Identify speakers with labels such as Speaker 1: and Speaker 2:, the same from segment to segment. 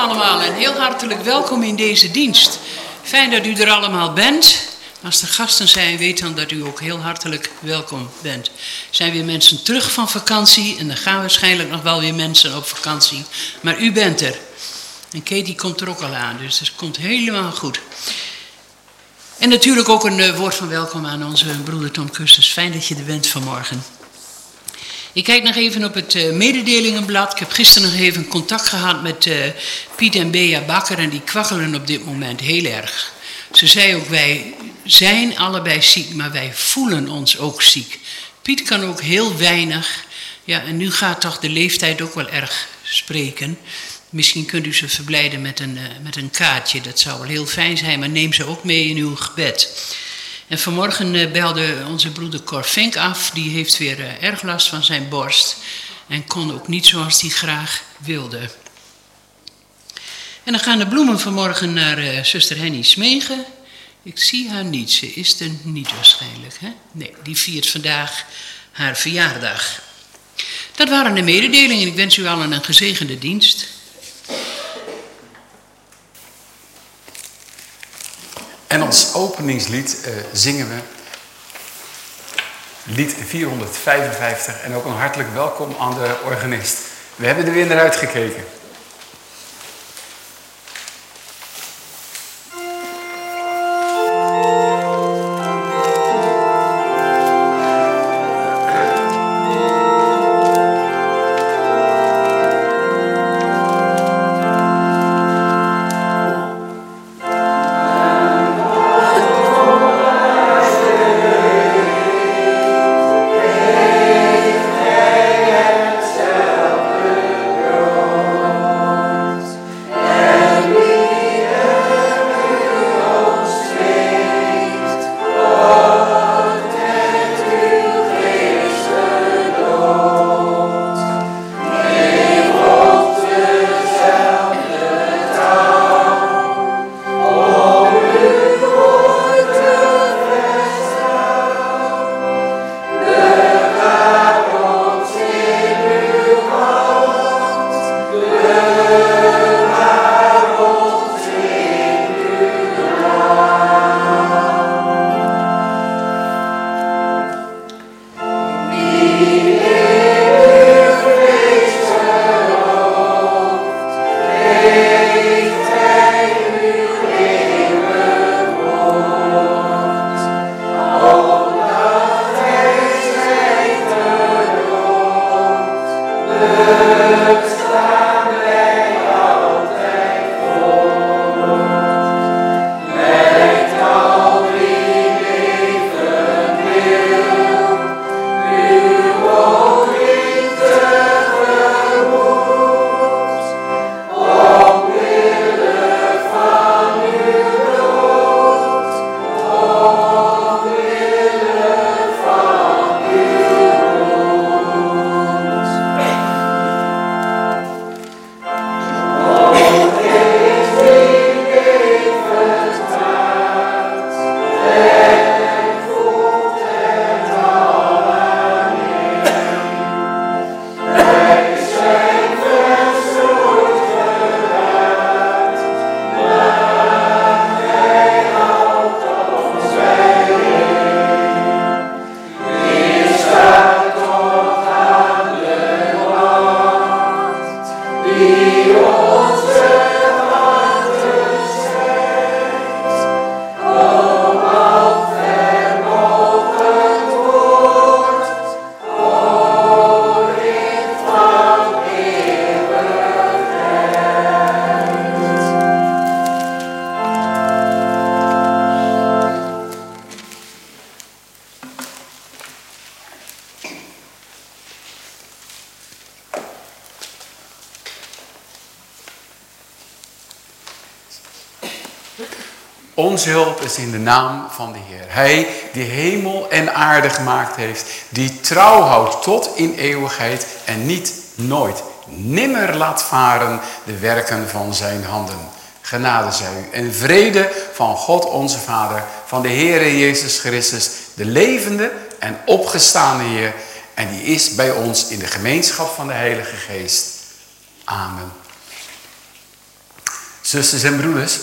Speaker 1: allemaal en heel hartelijk welkom in deze dienst. Fijn dat u er allemaal bent. Als er gasten zijn, weet dan dat u ook heel hartelijk welkom bent. Er zijn weer mensen terug van vakantie en er gaan waarschijnlijk nog wel weer mensen op vakantie. Maar u bent er. En Katie komt er ook al aan, dus het komt helemaal goed. En natuurlijk ook een woord van welkom aan onze broeder Tom Kustus. Fijn dat je er bent vanmorgen. Ik kijk nog even op het mededelingenblad. Ik heb gisteren nog even contact gehad met Piet en Bea Bakker en die kwakkelen op dit moment heel erg. Ze zei ook, wij zijn allebei ziek, maar wij voelen ons ook ziek. Piet kan ook heel weinig. Ja, en nu gaat toch de leeftijd ook wel erg spreken. Misschien kunt u ze verblijden met een kaartje. Dat zou wel heel fijn zijn, maar neem ze ook mee in uw gebed. En vanmorgen belde onze broeder Cor Vink af. Die heeft weer erg last van zijn borst. En kon ook niet zoals hij graag wilde. En dan gaan de bloemen vanmorgen naar zuster Henny Smegen. Ik zie haar niet. Ze is er niet waarschijnlijk. Hè? Nee, die viert vandaag haar verjaardag. Dat waren de mededelingen. Ik wens u allen een gezegende dienst.
Speaker 2: En als openingslied zingen we lied 455 en ook een hartelijk welkom aan de organist. We hebben er weer naar uitgekeken. Onze hulp is in de naam van de Heer. Hij die hemel en aarde gemaakt heeft. Die trouw houdt tot in eeuwigheid en niet nooit, nimmer laat varen de werken van zijn handen. Genade zij u en vrede van God onze Vader, van de Heere Jezus Christus, de levende en opgestane Heer. En die is bij ons in de gemeenschap van de Heilige Geest. Amen. Zusters en broeders.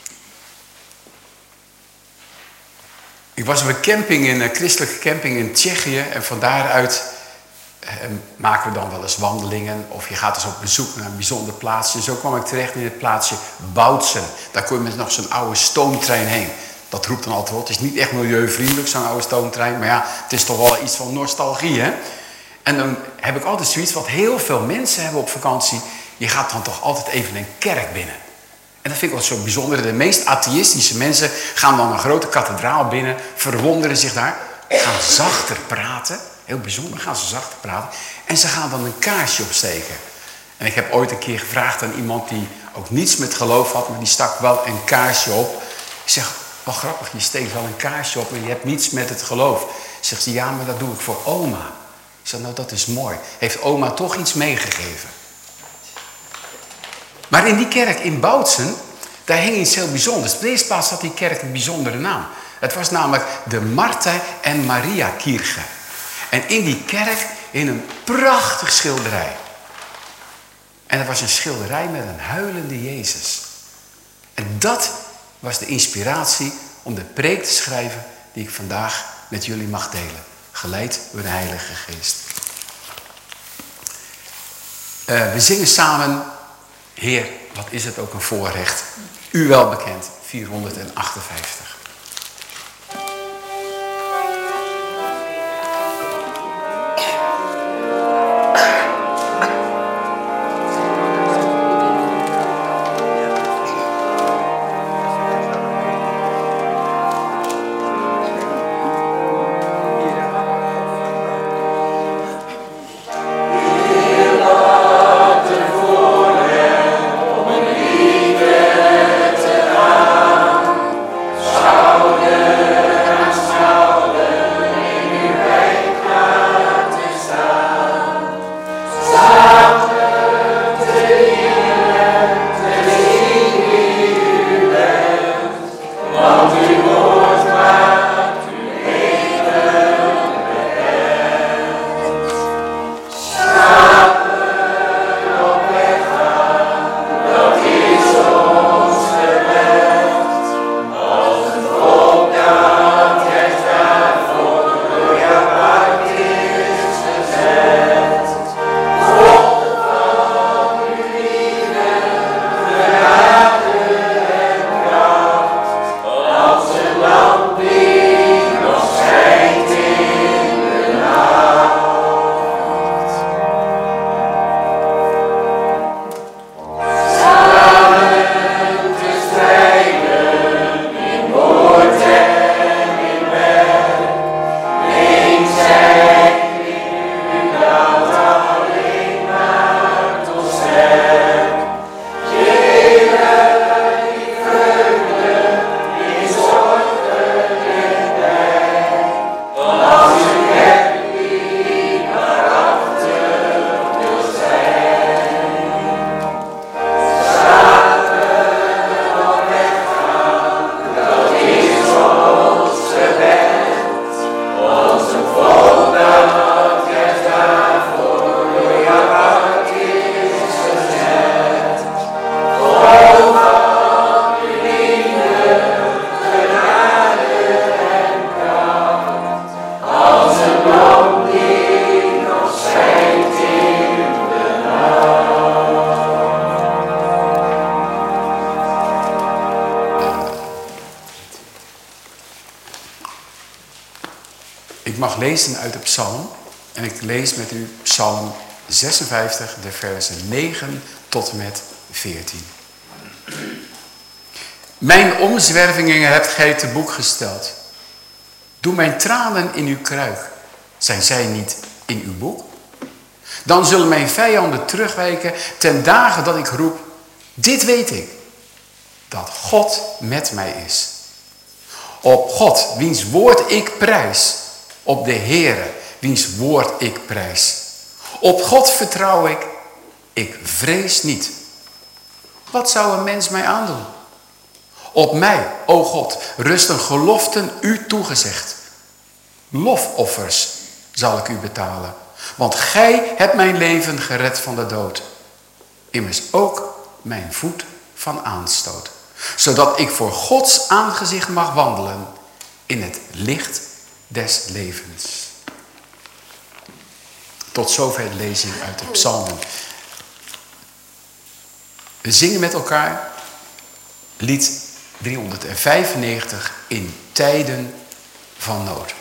Speaker 2: Ik was op een camping, een christelijke camping in Tsjechië. En van daaruit maken we dan wel eens wandelingen. Of je gaat dus op bezoek naar een bijzonder plaatsje. Zo kwam ik terecht in het plaatsje Bautzen. Daar kon je met nog zo'n oude stoomtrein heen. Dat roept dan altijd wat. Het is niet echt milieuvriendelijk, zo'n oude stoomtrein. Maar ja, het is toch wel iets van nostalgie, hè? En dan heb ik altijd zoiets wat heel veel mensen hebben op vakantie. Je gaat dan toch altijd even een kerk binnen. En dat vind ik wel zo bijzonder. De meest atheïstische mensen gaan dan een grote kathedraal binnen. Verwonderen zich daar. Gaan zachter praten. Heel bijzonder, gaan ze zachter praten. En ze gaan dan een kaarsje opsteken. En ik heb ooit een keer gevraagd aan iemand die ook niets met geloof had. Maar die stak wel een kaarsje op. Ik zeg, wel grappig, je steekt wel een kaarsje op. Maar je hebt niets met het geloof. Zegt ze, ja, maar dat doe ik voor oma. Ik zeg, nou dat is mooi. Heeft oma toch iets meegegeven? Maar in die kerk in Bautzen, daar hing iets heel bijzonders. Op de eerste plaats had die kerk een bijzondere naam. Het was namelijk de Martha en Maria Kirche. En in die kerk hing een prachtig schilderij. En dat was een schilderij met een huilende Jezus. En dat was de inspiratie om de preek te schrijven die ik vandaag met jullie mag delen. Geleid door de Heilige Geest. We zingen samen, Heer, wat is het ook een voorrecht. U wel bekend, 458. Lezen uit de psalm. En ik lees met u psalm 56, de versen 9 tot en met 14. Mijn omzwervingen hebt gij te boek gesteld. Doe mijn tranen in uw kruik. Zijn zij niet in uw boek? Dan zullen mijn vijanden terugwijken ten dagen dat ik roep. Dit weet ik. Dat God met mij is. Op God, wiens woord ik prijs. Op de Heere, wiens woord ik prijs. Op God vertrouw ik vrees niet. Wat zou een mens mij aandoen? Op mij, o God, rusten geloften u toegezegd. Lofoffers zal ik u betalen. Want gij hebt mijn leven gered van de dood. Immers ook mijn voet van aanstoot. Zodat ik voor Gods aangezicht mag wandelen in het licht des levens. Tot zover de lezing uit de psalmen. We zingen met elkaar lied 395 in tijden van nood.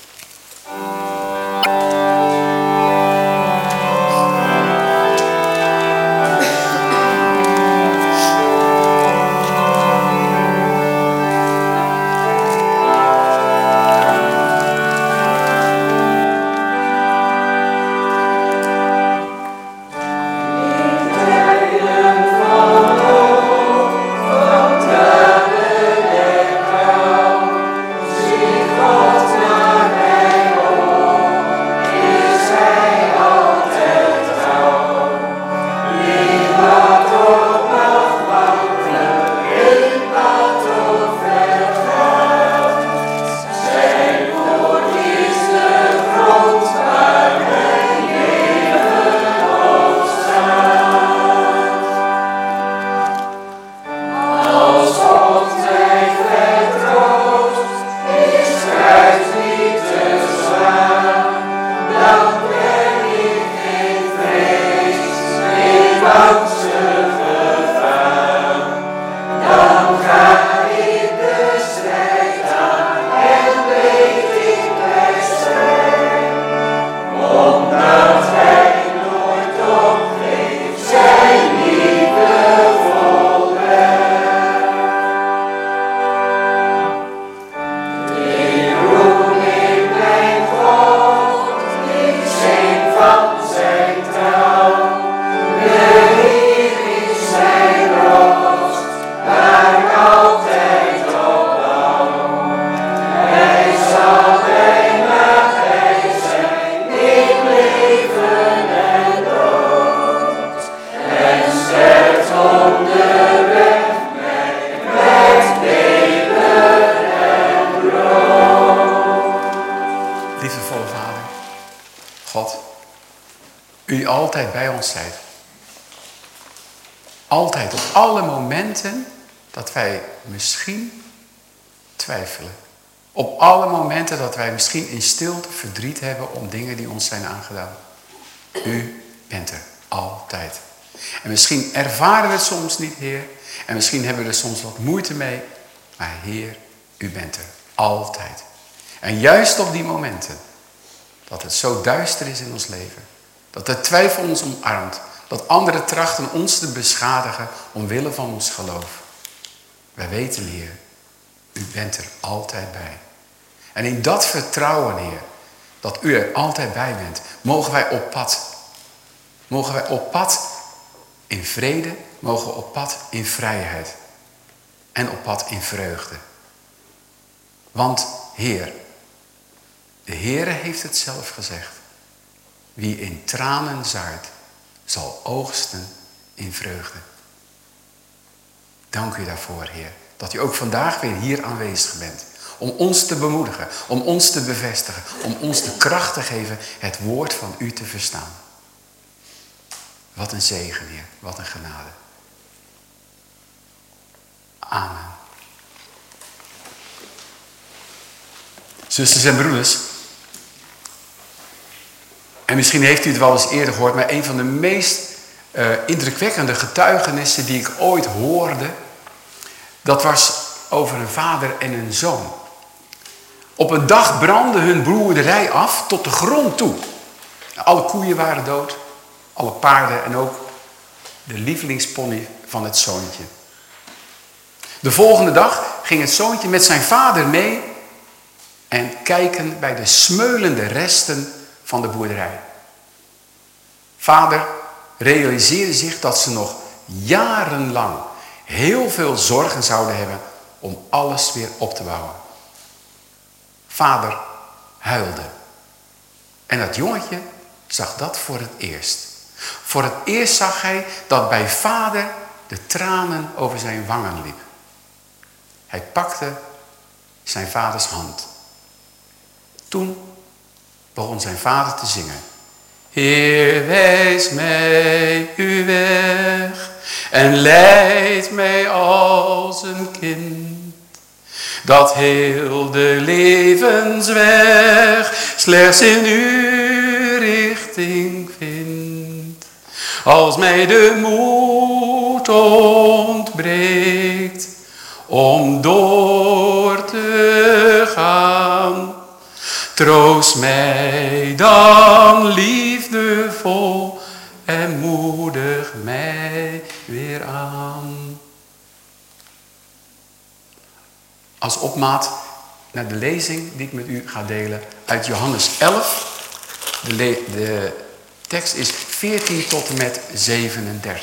Speaker 2: Altijd bij ons zijt. Altijd, op alle momenten dat wij misschien twijfelen. Op alle momenten dat wij misschien in stilte verdriet hebben om dingen die ons zijn aangedaan. U bent er altijd. En misschien ervaren we het soms niet, Heer. En misschien hebben we er soms wat moeite mee. Maar Heer, u bent er altijd. En juist op die momenten dat het zo duister is in ons leven. Dat de twijfel ons omarmt. Dat anderen trachten ons te beschadigen omwille van ons geloof. Wij weten, Heer, u bent er altijd bij. En in dat vertrouwen, Heer, dat u er altijd bij bent, mogen wij op pad. Mogen wij op pad in vrede, mogen we op pad in vrijheid. En op pad in vreugde. Want, Heer, de Heere heeft het zelf gezegd. Wie in tranen zaait, zal oogsten in vreugde. Dank u daarvoor, Heer, dat u ook vandaag weer hier aanwezig bent. Om ons te bemoedigen, om ons te bevestigen, om ons de kracht te geven het woord van u te verstaan. Wat een zegen, Heer, wat een genade. Amen. Zusters en broeders, en misschien heeft u het wel eens eerder gehoord, maar een van de meest indrukwekkende getuigenissen die ik ooit hoorde, dat was over een vader en een zoon. Op een dag brandde hun boerderij af tot de grond toe. Alle koeien waren dood, alle paarden en ook de lievelingspony van het zoontje. De volgende dag ging het zoontje met zijn vader mee en kijken bij de smeulende resten van de boerderij. Vader realiseerde zich dat ze nog jarenlang heel veel zorgen zouden hebben om alles weer op te bouwen. Vader huilde. En dat jongetje zag dat voor het eerst. Voor het eerst zag hij dat bij vader de tranen over zijn wangen liep. Hij pakte zijn vaders hand. Toen begon zijn vader te zingen. Heer, wijs mij uw weg en leidt mij als een kind, dat heel de levensweg slechts in uw richting vindt. Als mij de moed ontbreekt om door te gaan, troost mij dan liefdevol en moedig mij weer aan. Als opmaat naar de lezing die ik met u ga delen uit Johannes 11. De tekst is 14 tot en met 37.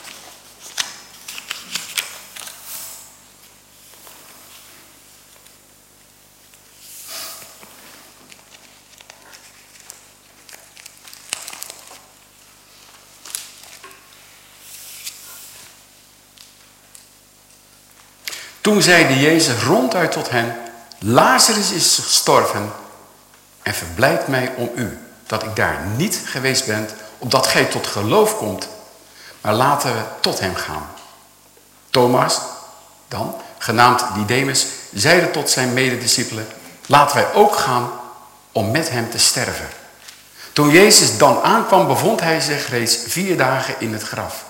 Speaker 2: Toen zeide Jezus ronduit tot hen: Lazarus is gestorven en verblijd mij om u, dat ik daar niet geweest ben, opdat gij tot geloof komt. Maar laten we tot hem gaan. Thomas dan, genaamd Didymus, zeide tot zijn medediscipelen: laten wij ook gaan om met hem te sterven. Toen Jezus dan aankwam, bevond hij zich reeds 4 dagen in het graf.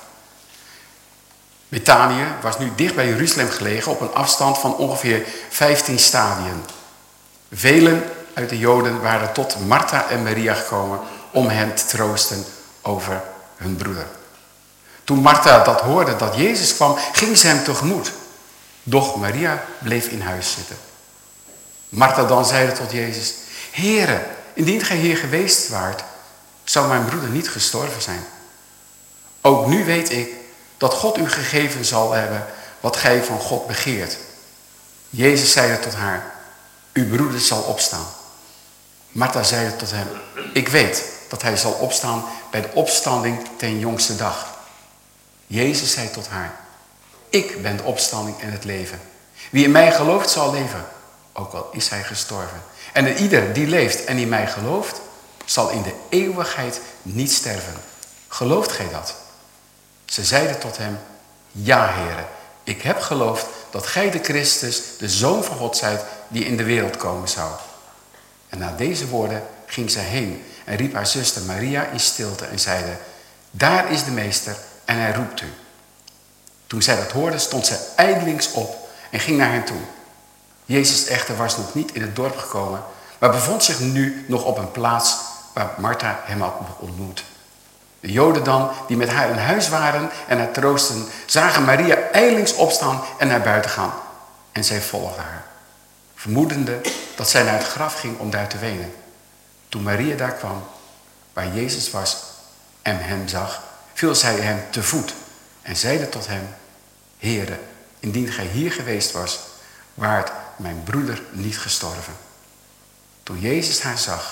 Speaker 2: Betanië was nu dicht bij Jeruzalem gelegen, op een afstand van ongeveer 15 stadien. Velen uit de Joden waren tot Martha en Maria gekomen om hen te troosten over hun broeder. Toen Martha dat hoorde dat Jezus kwam, ging ze hem tegemoet. Doch Maria bleef in huis zitten. Martha dan zeide tot Jezus: Heere, indien gij hier geweest waart, zou mijn broeder niet gestorven zijn. Ook nu weet ik dat God u gegeven zal hebben wat gij van God begeert. Jezus zeide tot haar: uw broeder zal opstaan. Martha zeide tot hem: ik weet dat hij zal opstaan bij de opstanding ten jongste dag. Jezus zei tot haar: ik ben de opstanding en het leven. Wie in mij gelooft zal leven, ook al is hij gestorven. En ieder die leeft en in mij gelooft, zal in de eeuwigheid niet sterven. Gelooft gij dat? Ze zeiden tot hem: ja, Heere, ik heb geloofd dat gij de Christus, de Zoon van God zijt, die in de wereld komen zou. En na deze woorden ging zij heen en riep haar zuster Maria in stilte en zeide: daar is de meester en hij roept u. Toen zij dat hoorde, stond zij ijlings op en ging naar hen toe. Jezus echter was nog niet in het dorp gekomen, maar bevond zich nu nog op een plaats waar Martha hem had ontmoet. De Joden dan, die met haar in huis waren en haar troosten, zagen Maria ijlings opstaan en naar buiten gaan. En zij volgden haar, vermoedende dat zij naar het graf ging om daar te wenen. Toen Maria daar kwam, waar Jezus was en hem zag, viel zij hem te voet en zeide tot hem: Heere, indien gij hier geweest was, waart mijn broeder niet gestorven. Toen Jezus haar zag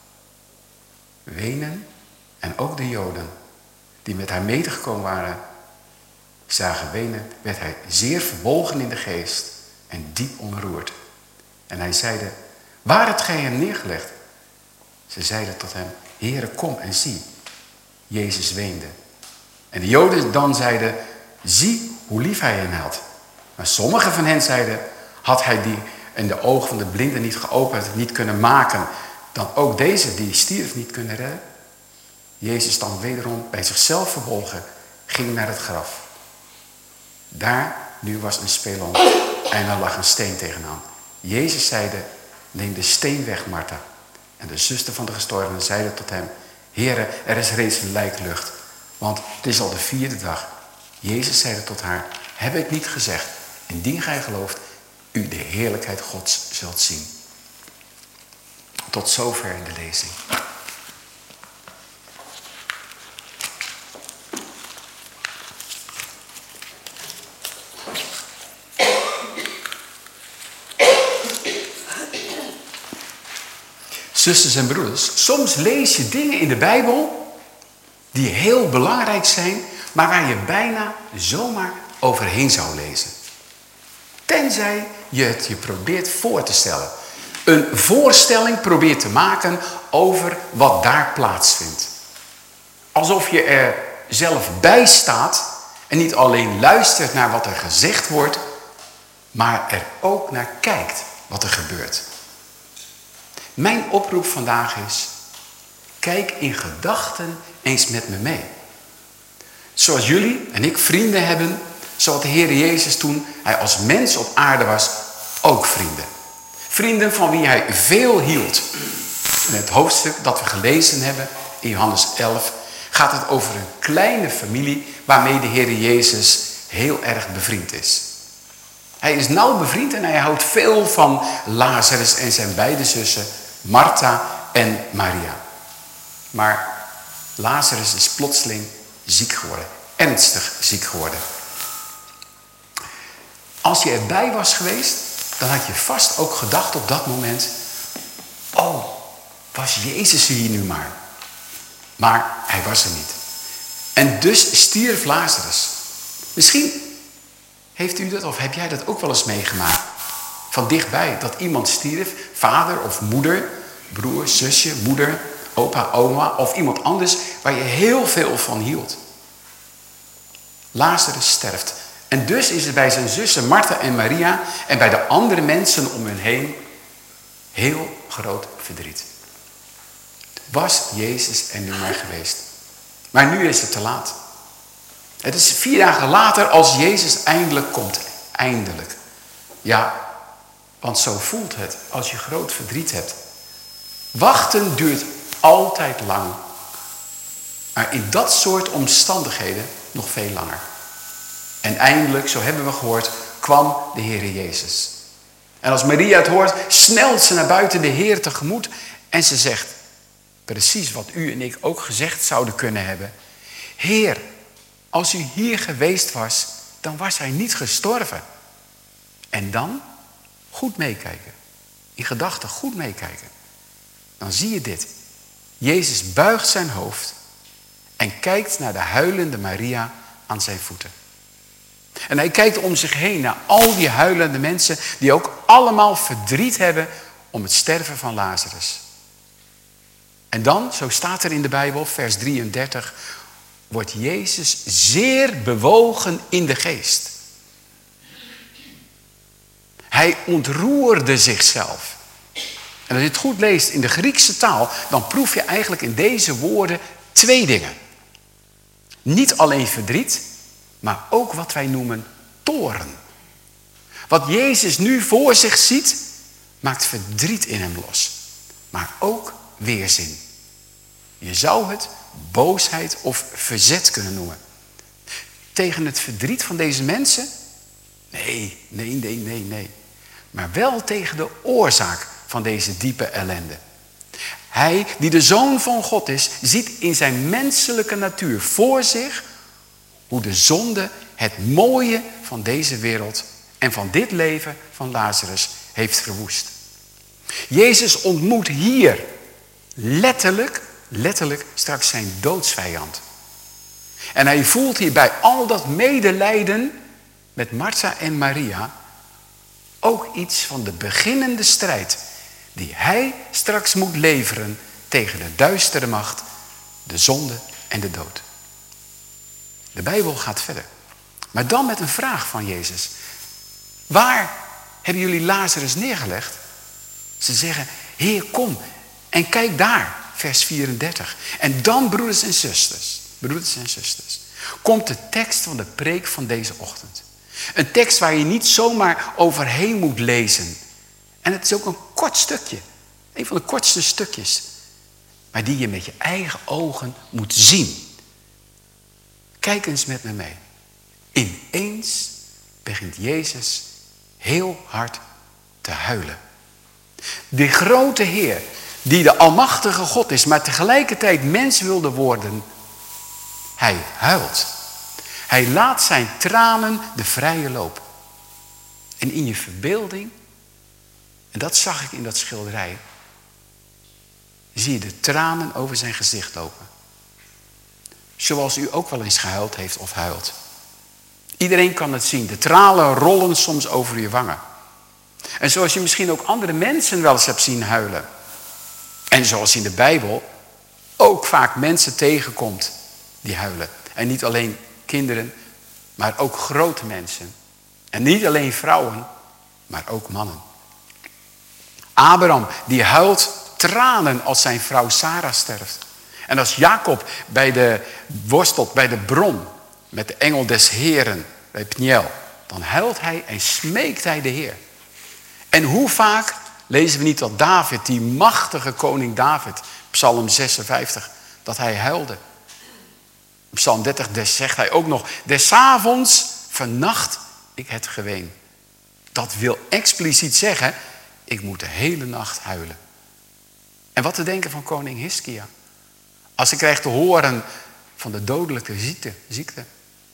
Speaker 2: wenen, en ook de Joden die met haar medegekomen waren, zagen wenen, werd hij zeer verbolgen in de geest en diep ontroerd. En hij zeide: waar hebt gij hem neergelegd? Ze zeiden tot hem: Heere, kom en zie. Jezus weende. En de Joden dan zeiden: zie hoe lief hij hen had. Maar sommigen van hen zeiden: had hij die in de ogen van de blinden niet geopend, niet kunnen maken, dan ook deze die stierf niet kunnen redden? Jezus dan wederom bij zichzelf verbolgen, ging naar het graf. Daar nu was een spelonk en er lag een steen tegenaan. Jezus zeide: neem de steen weg, Martha. En de zuster van de gestorvene zeide tot hem: Heere, er is reeds een lijklucht, want het is al de 4e dag. Jezus zeide tot haar: heb ik niet gezegd, indien gij gelooft, u de heerlijkheid Gods zult zien. Tot zover de lezing. Zusters en broeders, soms lees je dingen in de Bijbel die heel belangrijk zijn, maar waar je bijna zomaar overheen zou lezen. Tenzij je het je probeert voor te stellen. Een voorstelling probeert te maken over wat daar plaatsvindt. Alsof je er zelf bij staat En niet alleen luistert naar wat er gezegd wordt, maar er ook naar kijkt wat er gebeurt. Mijn oproep vandaag is, kijk in gedachten eens met me mee. Zoals jullie en ik vrienden hebben, zo had de Heer Jezus toen hij als mens op aarde was, ook vrienden. Vrienden van wie hij veel hield. In het hoofdstuk dat we gelezen hebben, in Johannes 11, gaat het over een kleine familie waarmee de Heer Jezus heel erg bevriend is. Hij is nauw bevriend en hij houdt veel van Lazarus en zijn beide zussen, Martha en Maria. Maar Lazarus is plotseling ziek geworden, ernstig ziek geworden. Als je erbij was geweest, dan had je vast ook gedacht op dat moment, oh, was Jezus hier nu maar. Maar hij was er niet. En dus stierf Lazarus. Misschien heeft u dat of heb jij dat ook wel eens meegemaakt. Van dichtbij, dat iemand stierf, vader of moeder, broer, zusje, moeder, opa, oma of iemand anders waar je heel veel van hield. Lazarus sterft. En dus is het bij zijn zussen Martha en Maria en bij de andere mensen om hen heen heel groot verdriet. Was Jezus er nu maar geweest. Maar nu is het te laat. Het is 4 dagen later als Jezus eindelijk komt. Eindelijk. Ja, want zo voelt het als je groot verdriet hebt. Wachten duurt altijd lang. Maar in dat soort omstandigheden nog veel langer. En eindelijk, zo hebben we gehoord, kwam de Heer Jezus. En als Maria het hoort, snelt ze naar buiten de Heer tegemoet. En ze zegt, precies wat u en ik ook gezegd zouden kunnen hebben. Heer, als u hier geweest was, dan was hij niet gestorven. En dan goed meekijken. In gedachten goed meekijken. Dan zie je dit. Jezus buigt zijn hoofd en kijkt naar de huilende Maria aan zijn voeten. En hij kijkt om zich heen naar al die huilende mensen die ook allemaal verdriet hebben om het sterven van Lazarus. En dan, zo staat er in de Bijbel, vers 33, wordt Jezus zeer bewogen in de geest. Hij ontroerde zichzelf. En als je het goed leest in de Griekse taal, dan proef je eigenlijk in deze woorden 2 dingen. Niet alleen verdriet, maar ook wat wij noemen toorn. Wat Jezus nu voor zich ziet, maakt verdriet in hem los. Maar ook weerzin. Je zou het boosheid of verzet kunnen noemen. Tegen het verdriet van deze mensen? Nee. Maar wel tegen de oorzaak van deze diepe ellende. Hij, die de Zoon van God is, ziet in zijn menselijke natuur voor zich hoe de zonde het mooie van deze wereld en van dit leven van Lazarus heeft verwoest. Jezus ontmoet hier letterlijk straks zijn doodsvijand. En hij voelt hier bij al dat medelijden met Martha en Maria ook iets van de beginnende strijd die hij straks moet leveren tegen de duistere macht, de zonde en de dood. De Bijbel gaat verder. Maar dan met een vraag van Jezus. Waar hebben jullie Lazarus neergelegd? Ze zeggen, Heer, kom en kijk daar, vers 34. En dan, broeders en zusters, komt de tekst van de preek van deze ochtend. Een tekst waar je niet zomaar overheen moet lezen. En het is ook een kort stukje. Een van de kortste stukjes. Maar die je met je eigen ogen moet zien. Kijk eens met me mee. Ineens begint Jezus heel hard te huilen. Die grote Heer, die de almachtige God is, maar tegelijkertijd mens wilde worden. Hij huilt. Hij laat zijn tranen de vrije loop. En in je verbeelding, en dat zag ik in dat schilderij, zie je de tranen over zijn gezicht lopen. Zoals u ook wel eens gehuild heeft of huilt. Iedereen kan het zien. De tranen rollen soms over je wangen. En zoals je misschien ook andere mensen wel eens hebt zien huilen. En zoals in de Bijbel ook vaak mensen tegenkomt die huilen. En niet alleen kinderen, maar ook grote mensen. En niet alleen vrouwen, maar ook mannen. Abraham, die huilt tranen als zijn vrouw Sarah sterft. En als Jacob worstelt bij de bron met de engel des Heren bij Pniel, dan huilt hij en smeekt hij de Heer. En hoe vaak lezen we niet dat David, die machtige koning David, Psalm 56, dat hij huilde. Psalm 30 zegt hij ook nog, des avonds vernacht ik het geween. Dat wil expliciet zeggen, ik moet de hele nacht huilen. En wat te denken van koning Hiskia? Als hij krijgt te horen van de dodelijke ziekte.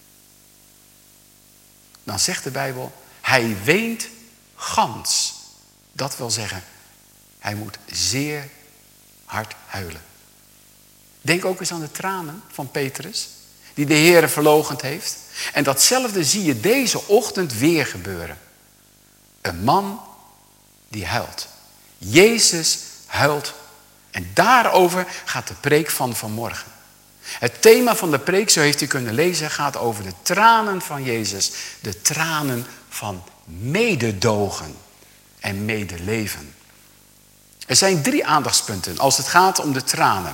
Speaker 2: Dan zegt de Bijbel, hij weent gans. Dat wil zeggen, hij moet zeer hard huilen. Denk ook eens aan de tranen van Petrus, die de Heere verloochend heeft. En datzelfde zie je deze ochtend weer gebeuren. Een man die huilt. Jezus huilt. En daarover gaat de preek van vanmorgen. Het thema van de preek, zo heeft u kunnen lezen, gaat over de tranen van Jezus. De tranen van mededogen en medeleven. Er zijn 3 aandachtspunten als het gaat om de tranen.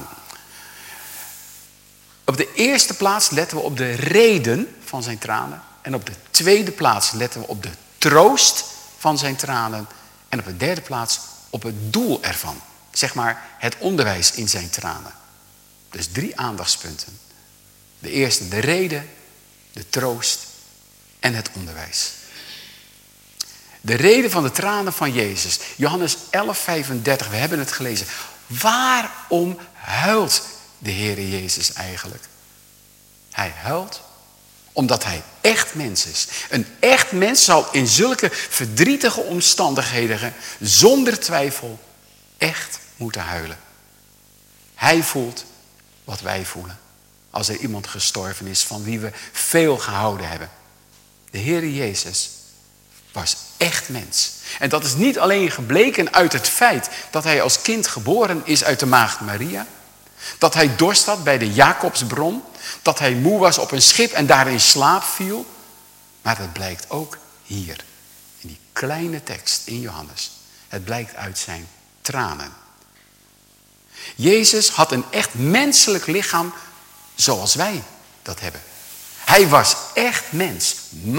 Speaker 2: Op de eerste plaats letten we op de reden van zijn tranen. En op de tweede plaats letten we op de troost van zijn tranen. En op de derde plaats op het doel ervan. Zeg maar het onderwijs in zijn tranen. Dus 3 aandachtspunten. De eerste de reden, de troost en het onderwijs. De reden van de tranen van Jezus. Johannes 11:35, we hebben het gelezen. Waarom huilt de Heere Jezus eigenlijk? Hij huilt omdat hij echt mens is. Een echt mens zal in zulke verdrietige omstandigheden zonder twijfel echt moeten huilen. Hij voelt wat wij voelen als er iemand gestorven is van wie we veel gehouden hebben. De Heere Jezus was echt mens. En dat is niet alleen gebleken uit het feit dat hij als kind geboren is uit de maagd Maria. Dat hij dorst had bij de Jacobsbron. Dat hij moe was op een schip en daar in slaap viel. Maar het blijkt ook hier. In die kleine tekst in Johannes. Het blijkt uit zijn tranen. Jezus had een echt menselijk lichaam zoals wij dat hebben. Hij was echt mens.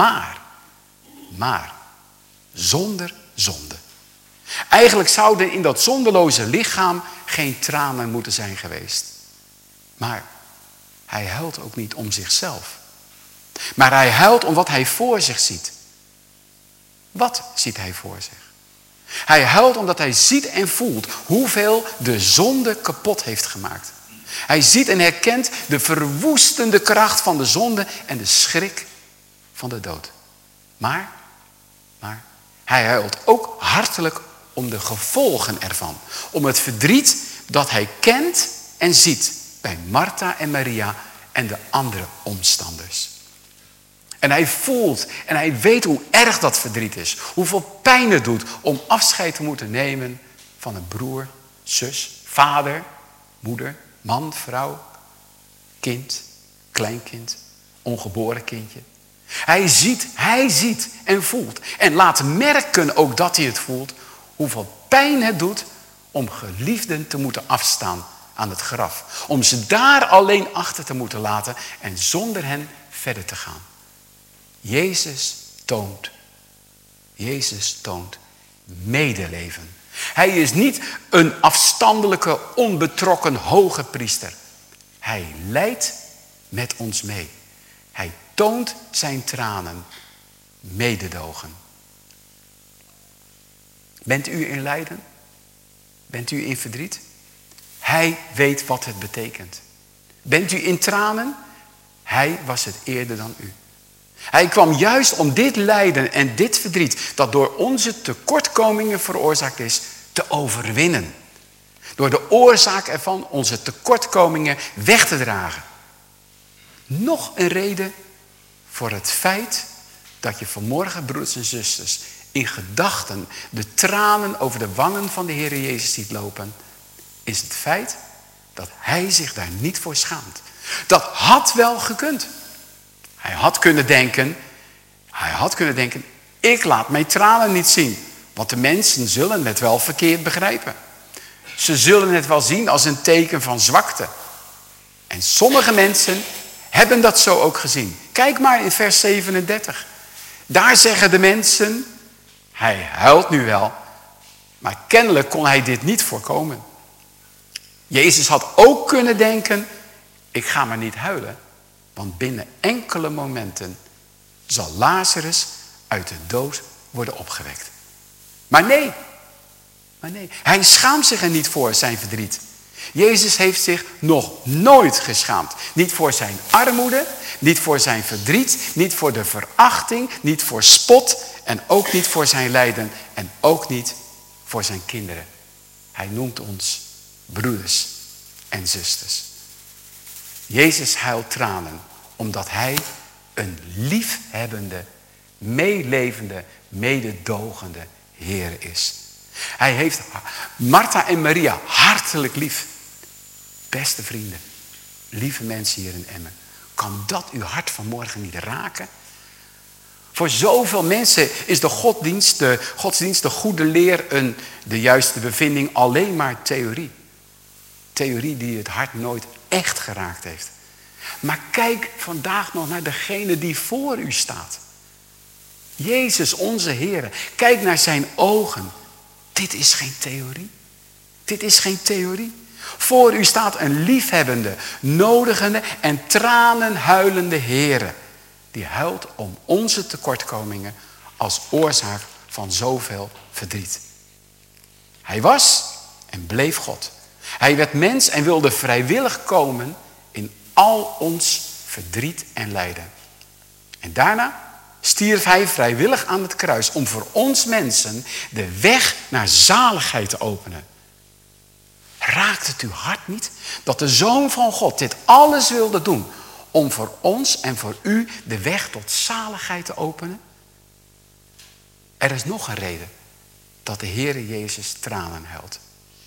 Speaker 2: Maar zonder zonde. Eigenlijk zouden in dat zondeloze lichaam geen tranen moeten zijn geweest. Maar hij huilt ook niet om zichzelf. Maar hij huilt om wat hij voor zich ziet. Wat ziet hij voor zich? Hij huilt omdat hij ziet en voelt hoeveel de zonde kapot heeft gemaakt. Hij ziet en herkent de verwoestende kracht van de zonde en de schrik van de dood. Maar hij huilt ook hartelijk om de gevolgen ervan. Om het verdriet dat hij kent en ziet bij Martha en Maria en de andere omstanders. En hij voelt en hij weet hoe erg dat verdriet is. Hoeveel pijn het doet om afscheid te moeten nemen van een broer, zus, vader, moeder, man, vrouw, kind, kleinkind, ongeboren kindje. Hij ziet en voelt. En laat merken ook dat hij het voelt. Hoeveel pijn het doet om geliefden te moeten afstaan aan het graf. Om ze daar alleen achter te moeten laten en zonder hen verder te gaan. Jezus toont medeleven. Hij is niet een afstandelijke, onbetrokken hoge priester. Hij lijdt met ons mee. Hij toont zijn tranen mededogen. Bent u in lijden? Bent u in verdriet? Hij weet wat het betekent. Bent u in tranen? Hij was het eerder dan u. Hij kwam juist om dit lijden en dit verdriet, dat door onze tekortkomingen veroorzaakt is, te overwinnen. Door de oorzaak ervan onze tekortkomingen weg te dragen. Nog een reden voor het feit dat je vanmorgen, broeders en zusters, in gedachten de tranen over de wangen van de Heer Jezus ziet lopen, is het feit dat hij zich daar niet voor schaamt. Dat had wel gekund. Hij had kunnen denken, ik laat mijn tranen niet zien. Want de mensen zullen het wel verkeerd begrijpen. Ze zullen het wel zien als een teken van zwakte. En sommige mensen hebben dat zo ook gezien. Kijk maar in vers 37. Daar zeggen de mensen, hij huilt nu wel. Maar kennelijk kon hij dit niet voorkomen. Jezus had ook kunnen denken, ik ga maar niet huilen. Want binnen enkele momenten zal Lazarus uit de dood worden opgewekt. Maar nee. Hij schaamt zich er niet voor, zijn verdriet. Jezus heeft zich nog nooit geschaamd. Niet voor zijn armoede, niet voor zijn verdriet, niet voor de verachting, niet voor spot en ook niet voor zijn lijden en ook niet voor zijn kinderen. Hij noemt ons broeders en zusters. Jezus huilt tranen omdat hij een liefhebbende, meelevende, mededogende Heer is. Hij heeft Martha en Maria hartelijk lief. Beste vrienden, lieve mensen hier in Emmen. Kan dat uw hart vanmorgen niet raken? Voor zoveel mensen is de godsdienst, de goede leer, de juiste bevinding alleen maar theorie. Theorie die het hart nooit echt geraakt heeft. Maar kijk vandaag nog naar degene die voor u staat. Jezus, onze Heer. Kijk naar zijn ogen. Dit is geen theorie. Dit is geen theorie. Voor u staat een liefhebbende, nodigende en tranenhuilende Heer. Die huilt om onze tekortkomingen als oorzaak van zoveel verdriet. Hij was en bleef God. Hij werd mens en wilde vrijwillig komen in al ons verdriet en lijden. En daarna stierf hij vrijwillig aan het kruis om voor ons mensen de weg naar zaligheid te openen. Raakt het uw hart niet dat de Zoon van God dit alles wilde doen om voor ons en voor u de weg tot zaligheid te openen? Er is nog een reden dat de Heere Jezus tranen huilt.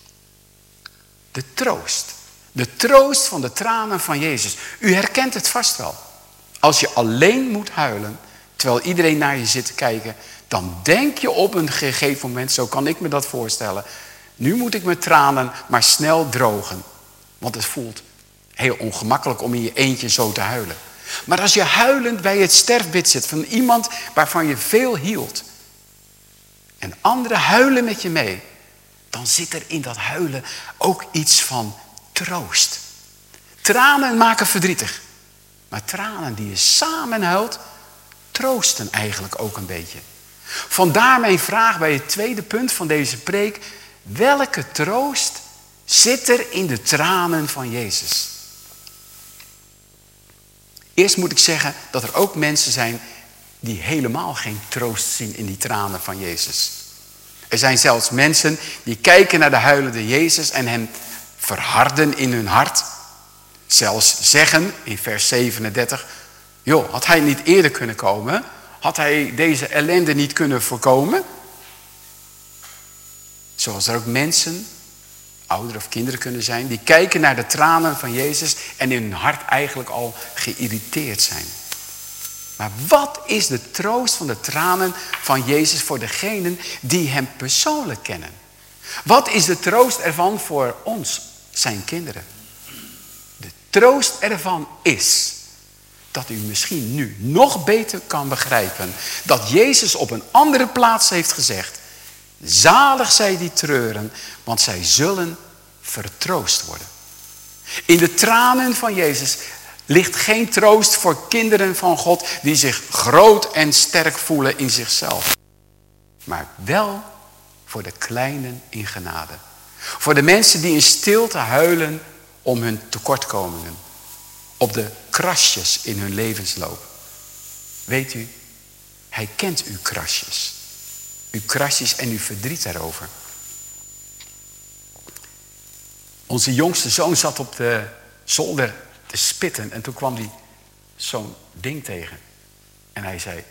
Speaker 2: De troost van de tranen van Jezus. U herkent het vast wel. Als je alleen moet huilen, terwijl iedereen naar je zit te kijken, dan denk je op een gegeven moment, zo kan ik me dat voorstellen, nu moet ik mijn tranen maar snel drogen. Want het voelt heel ongemakkelijk om in je eentje zo te huilen. Maar als je huilend bij het sterfbed zit van iemand waarvan je veel hield, en anderen huilen met je mee, dan zit er in dat huilen ook iets van troost. Tranen maken verdrietig. Maar tranen die je samen huilt, troosten eigenlijk ook een beetje. Vandaar mijn vraag bij het tweede punt van deze preek. Welke troost zit er in de tranen van Jezus? Eerst moet ik zeggen dat er ook mensen zijn die helemaal geen troost zien in die tranen van Jezus. Er zijn zelfs mensen die kijken naar de huilende Jezus en hem verharden in hun hart. Zelfs zeggen in vers 37, joh, had hij niet eerder kunnen komen? Had hij deze ellende niet kunnen voorkomen? Zoals er ook mensen, ouderen of kinderen kunnen zijn, die kijken naar de tranen van Jezus en in hun hart eigenlijk al geïrriteerd zijn. Maar wat is de troost van de tranen van Jezus voor degenen die hem persoonlijk kennen? Wat is de troost ervan voor ons, zijn kinderen? De troost ervan is dat u misschien nu nog beter kan begrijpen dat Jezus op een andere plaats heeft gezegd: zalig zij die treuren, want zij zullen vertroost worden. In de tranen van Jezus ligt geen troost voor kinderen van God die zich groot en sterk voelen in zichzelf. Maar wel voor de kleinen in genade. Voor de mensen die in stilte huilen om hun tekortkomingen. Op de krasjes in hun levensloop. Weet u, hij kent uw krasjes. Uw krasjes en uw verdriet daarover. Onze jongste zoon zat op de zolder te spitten. En toen kwam hij zo'n ding tegen. En hij zei: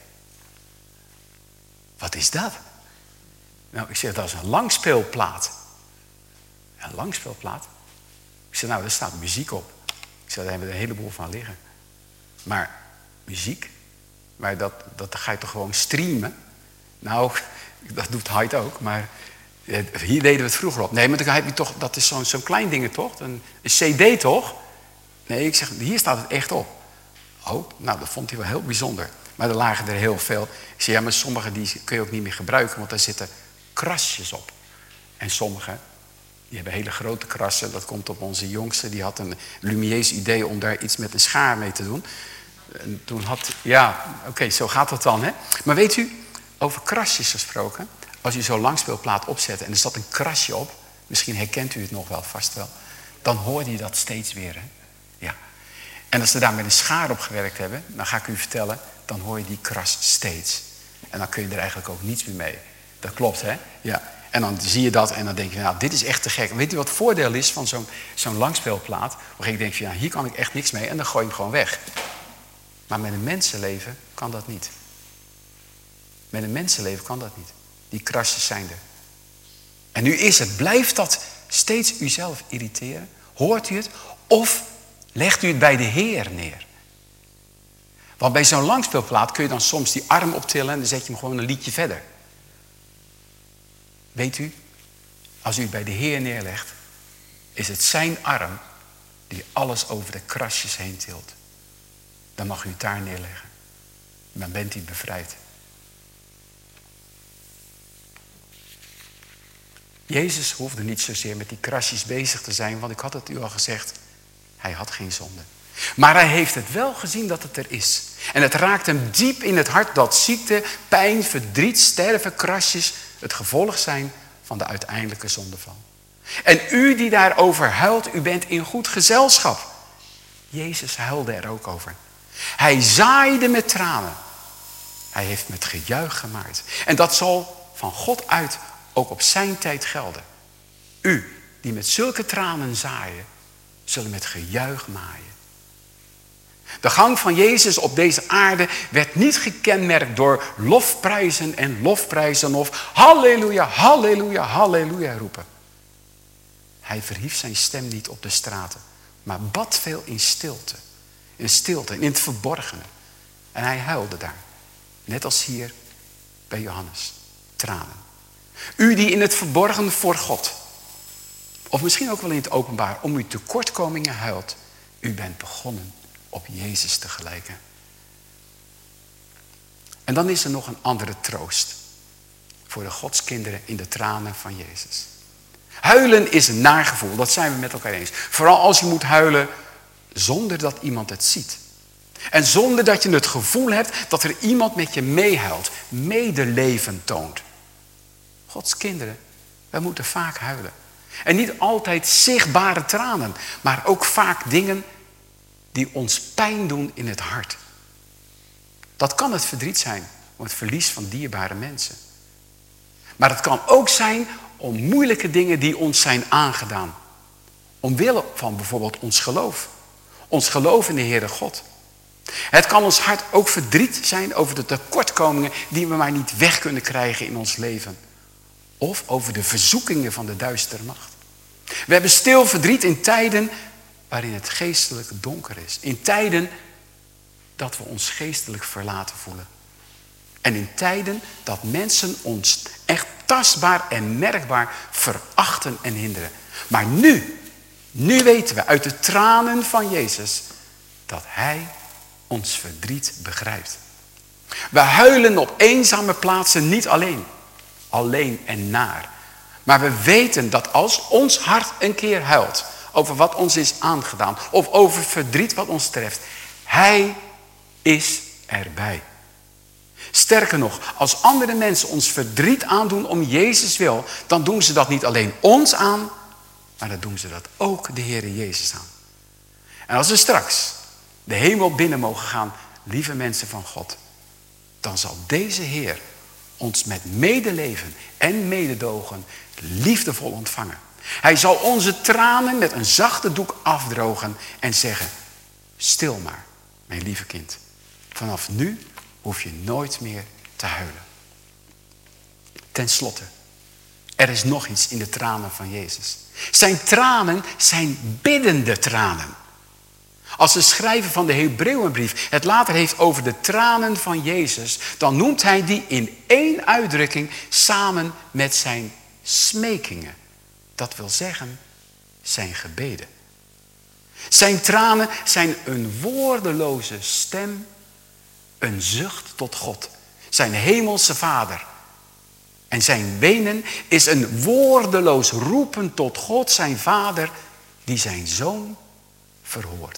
Speaker 2: wat is dat? Nou, ik zeg, dat is een langspeelplaat. Een langspeelplaat? Ik zeg, nou, daar staat muziek op. Ik zeg, daar hebben we een heleboel van liggen. Maar muziek. Maar dat ga je toch gewoon streamen? Nou, dat doet Hyde ook, maar hier deden we het vroeger op. Nee, maar dan heb je toch, dat is zo'n klein ding toch? Een cd toch? Nee, ik zeg, hier staat het echt op. Oh, nou, dat vond hij wel heel bijzonder. Maar er lagen er heel veel. Ik zei, ja, maar sommige die kun je ook niet meer gebruiken, want daar zitten krasjes op. En sommige, die hebben hele grote krassen. Dat komt op onze jongste. Die had een lumieus idee om daar iets met een schaar mee te doen. En toen oké, zo gaat dat dan, hè. Maar weet u, over krasjes gesproken. Als u zo'n langspeelplaat opzet en er zat een krasje op. Misschien herkent u het nog wel, vast wel. Dan hoorde je dat steeds weer, hè. Ja. En als ze daar met een schaar op gewerkt hebben, dan ga ik u vertellen, dan hoor je die kras steeds. En dan kun je er eigenlijk ook niets meer mee. Dat klopt, hè? Ja. En dan zie je dat en dan denk je, nou, dit is echt te gek. Weet u wat het voordeel is van zo'n langspeelplaat? Waar ik denk, ja, hier kan ik echt niks mee en dan gooi je hem gewoon weg. Maar met een mensenleven kan dat niet. Met een mensenleven kan dat niet. Die krasjes zijn er. En nu is het, blijft dat steeds uzelf irriteren? Hoort u het? Of legt u het bij de Heer neer? Want bij zo'n langspeelplaat kun je dan soms die arm optillen en dan zet je hem gewoon een liedje verder. Weet u, als u het bij de Heer neerlegt, is het zijn arm die alles over de krasjes heen tilt. Dan mag u het daar neerleggen. Dan bent u bevrijd. Jezus hoefde niet zozeer met die krasjes bezig te zijn, want ik had het u al gezegd, hij had geen zonde. Maar hij heeft het wel gezien dat het er is. En het raakt hem diep in het hart dat ziekte, pijn, verdriet, sterven, krasjes het gevolg zijn van de uiteindelijke zondeval. En u die daarover huilt, u bent in goed gezelschap. Jezus huilde er ook over. Hij zaaide met tranen. Hij heeft met gejuich gemaakt. En dat zal van God uit ook op zijn tijd gelden. U die met zulke tranen zaaien, zullen met gejuich maaien. De gang van Jezus op deze aarde werd niet gekenmerkt door lofprijzen en lofprijzen of halleluja, halleluja, halleluja roepen. Hij verhief zijn stem niet op de straten, maar bad veel in stilte. In stilte, in het verborgene. En hij huilde daar. Net als hier bij Johannes. Tranen. U die in het verborgen voor God, of misschien ook wel in het openbaar, om uw tekortkomingen huilt. U bent begonnen op Jezus te gelijken. En dan is er nog een andere troost. Voor de godskinderen in de tranen van Jezus. Huilen is een nagevoel, dat zijn we met elkaar eens. Vooral als je moet huilen zonder dat iemand het ziet. En zonder dat je het gevoel hebt dat er iemand met je meehuilt. Medeleven toont. Gods kinderen, wij moeten vaak huilen. En niet altijd zichtbare tranen, maar ook vaak dingen die ons pijn doen in het hart. Dat kan het verdriet zijn om het verlies van dierbare mensen. Maar het kan ook zijn om moeilijke dingen die ons zijn aangedaan. Omwille van bijvoorbeeld ons geloof. Ons geloof in de Heere God. Het kan ons hart ook verdriet zijn over de tekortkomingen die we maar niet weg kunnen krijgen in ons leven. Of over de verzoekingen van de duistere macht. We hebben stil verdriet in tijden waarin het geestelijk donker is. In tijden dat we ons geestelijk verlaten voelen. En in tijden dat mensen ons echt tastbaar en merkbaar verachten en hinderen. Maar nu weten we uit de tranen van Jezus dat hij ons verdriet begrijpt. We huilen op eenzame plaatsen niet alleen en naar. Maar we weten dat als ons hart een keer huilt over wat ons is aangedaan of over verdriet wat ons treft, hij is erbij. Sterker nog, als andere mensen ons verdriet aandoen om Jezus wil, dan doen ze dat niet alleen ons aan, maar dan doen ze dat ook de Heere Jezus aan. En als we straks de hemel binnen mogen gaan, lieve mensen van God, dan zal deze Heer ons met medeleven en mededogen liefdevol ontvangen. Hij zal onze tranen met een zachte doek afdrogen en zeggen, stil maar, mijn lieve kind. Vanaf nu hoef je nooit meer te huilen. Ten slotte, er is nog iets in de tranen van Jezus. Zijn tranen zijn biddende tranen. Als de schrijver van de Hebreeënbrief het later heeft over de tranen van Jezus, dan noemt hij die in één uitdrukking samen met zijn smekingen. Dat wil zeggen, zijn gebeden. Zijn tranen zijn een woordeloze stem, een zucht tot God, zijn hemelse Vader. En zijn wenen is een woordeloos roepen tot God, zijn Vader, die zijn Zoon verhoort.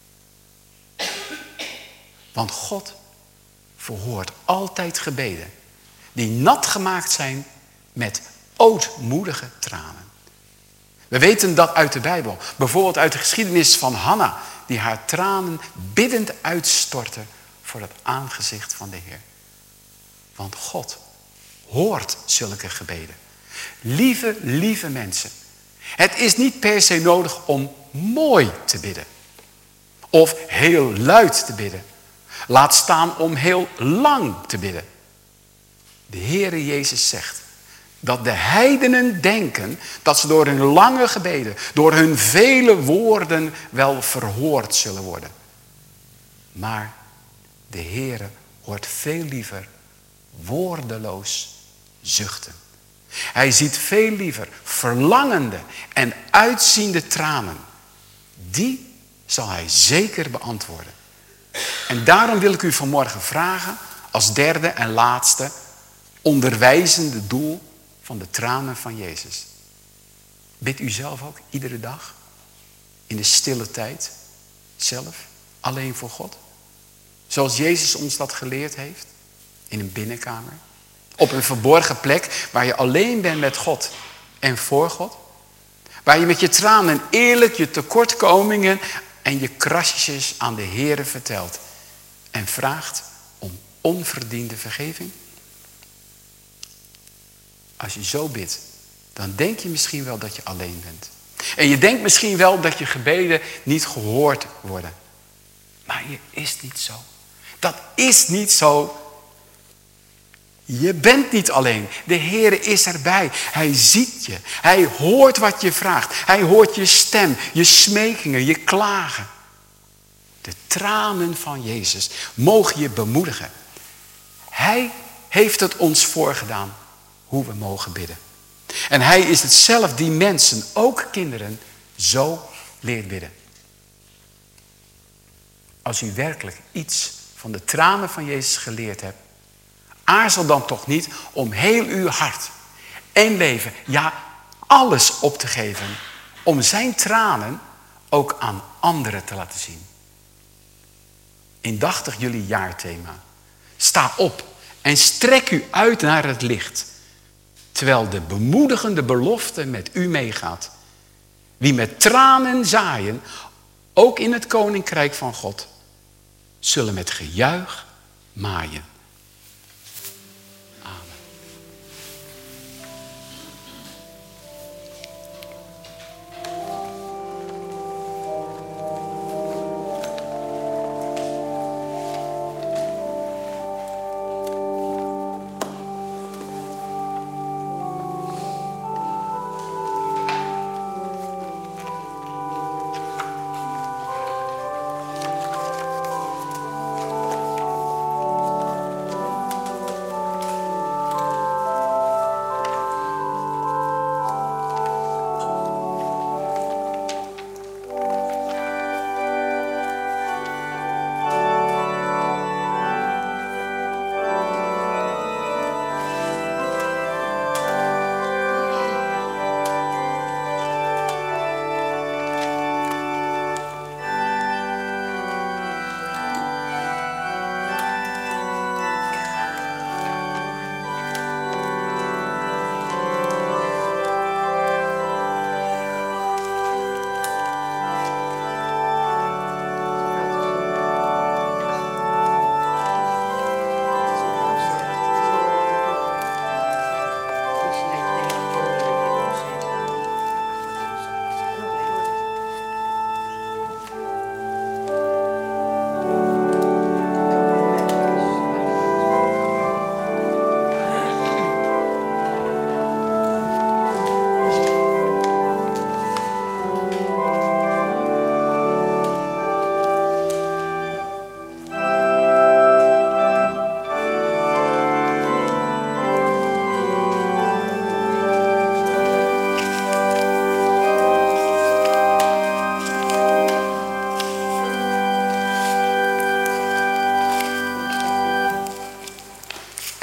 Speaker 2: Want God verhoort altijd gebeden die nat gemaakt zijn met ootmoedige tranen. We weten dat uit de Bijbel. Bijvoorbeeld uit de geschiedenis van Hanna, die haar tranen biddend uitstortte voor het aangezicht van de Heer. Want God hoort zulke gebeden. Lieve mensen, het is niet per se nodig om mooi te bidden. Of heel luid te bidden. Laat staan om heel lang te bidden. De Heere Jezus zegt dat de heidenen denken dat ze door hun lange gebeden, door hun vele woorden wel verhoord zullen worden. Maar de Heere hoort veel liever woordeloos zuchten. Hij ziet veel liever verlangende en uitziende tranen. Die zal hij zeker beantwoorden. En daarom wil ik u vanmorgen vragen, als derde en laatste, onderwijzende doel van de tranen van Jezus. Bidt u zelf ook iedere dag, in de stille tijd, zelf, alleen voor God? Zoals Jezus ons dat geleerd heeft, in een binnenkamer. Op een verborgen plek waar je alleen bent met God en voor God. Waar je met je tranen eerlijk je tekortkomingen en je krasjes aan de Heere vertelt. En vraagt om onverdiende vergeving. Als je zo bidt, dan denk je misschien wel dat je alleen bent. En je denkt misschien wel dat je gebeden niet gehoord worden. Maar je is niet zo. Dat is niet zo. Je bent niet alleen. De Heere is erbij. Hij ziet je. Hij hoort wat je vraagt. Hij hoort je stem, je smekingen, je klagen. De tranen van Jezus mogen je bemoedigen. Hij heeft het ons voorgedaan hoe we mogen bidden. En hij is het zelf die mensen, ook kinderen, zo leert bidden. Als u werkelijk iets van de tranen van Jezus geleerd hebt, aarzel dan toch niet om heel uw hart en leven, ja alles op te geven, om zijn tranen ook aan anderen te laten zien. Indachtig jullie jaarthema. Sta op en strek u uit naar het licht, terwijl de bemoedigende belofte met u meegaat. Wie met tranen zaaien, ook in het koninkrijk van God, zullen met gejuich maaien.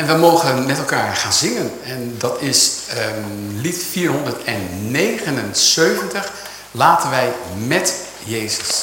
Speaker 2: we mogen met elkaar gaan zingen. En dat is lied 479. Laten wij met Jezus.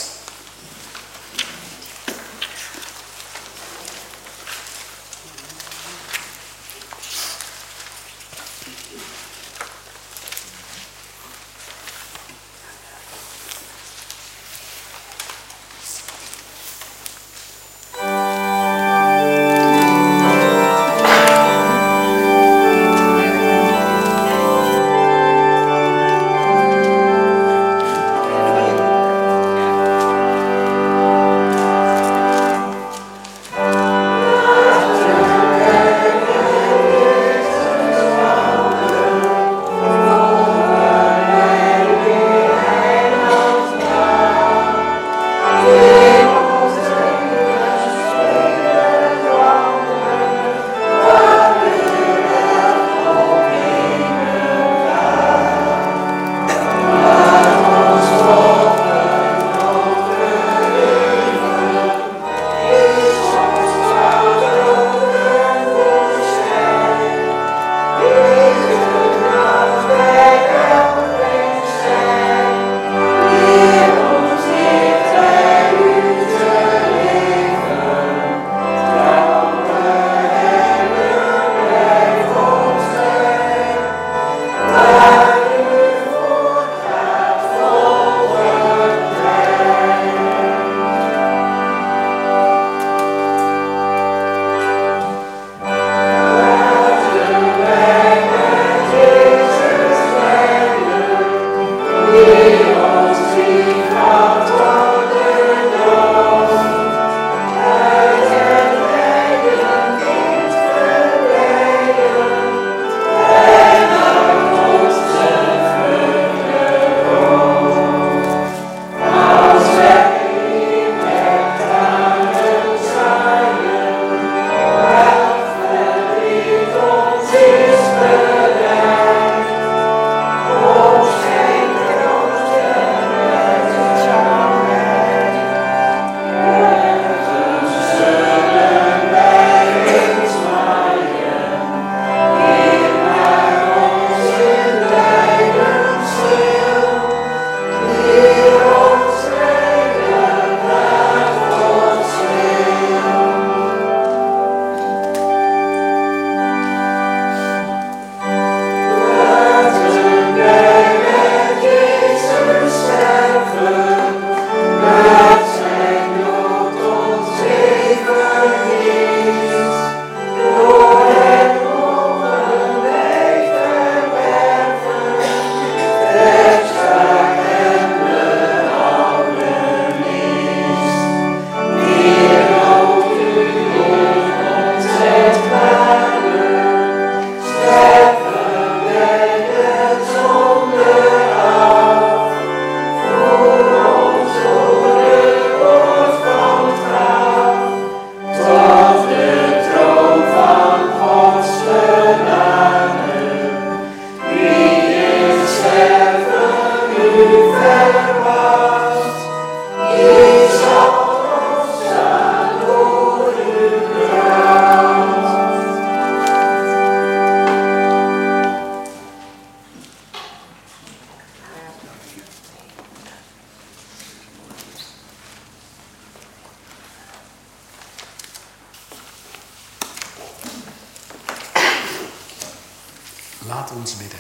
Speaker 2: Laat ons bidden.